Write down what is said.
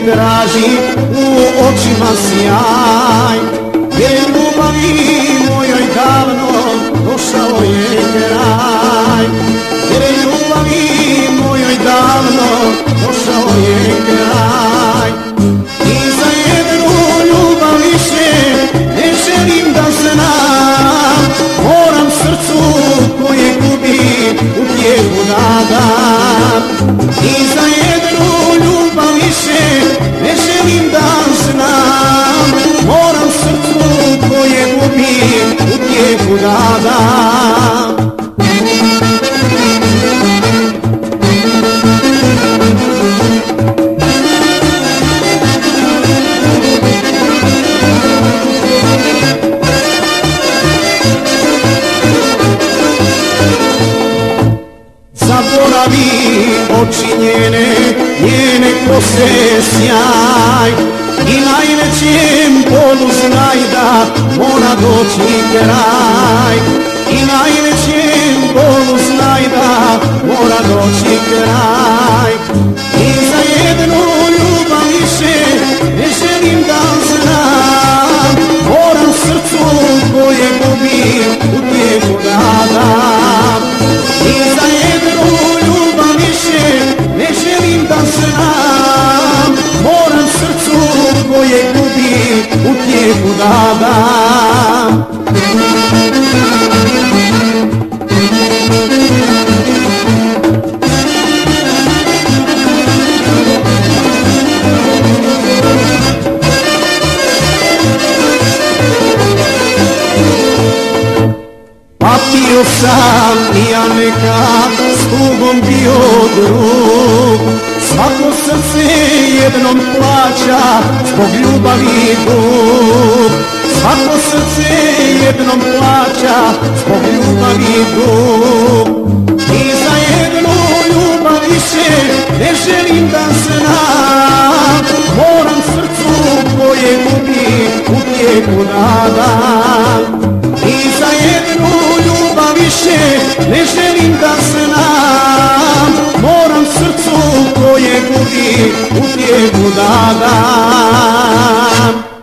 traži u očima sjaj, jer ljubavi mojoj davno došao je kraj, jer ljubavi mojoj davno došao je kraj. I za jednu ljubav više ne želim da znam, moram srcu koje gubi u tijelu da dam. I za jednu ljubav više ne želim da znam, moram srcu koje gubi u tijelu da dam. Zaboravi oči njene, njene kose sjaj, i najvećem bolu znaj da mora doći kraj, i najvećem bolu znaj da mora doći kraj. I za jednu ljubav više ne želim da znam, moram srcu koje gubi u tijelu da dam. I za jednu ljubav više ne želim da znam, moram srcu koje gubi u tijelu da dam. Patio sam i ja nekad s tugom bio drug, svako srce jednom plaća zbog ljubavi dug, svako srce jednom plaća zbog ljubavi dug. I za jednu ljubav više ne želim da znam, moram srcu koje gubi u tijelu da dam. I za jednu ljubav više ne želim da znam, moram srcu koje gubi u tijelu da dam.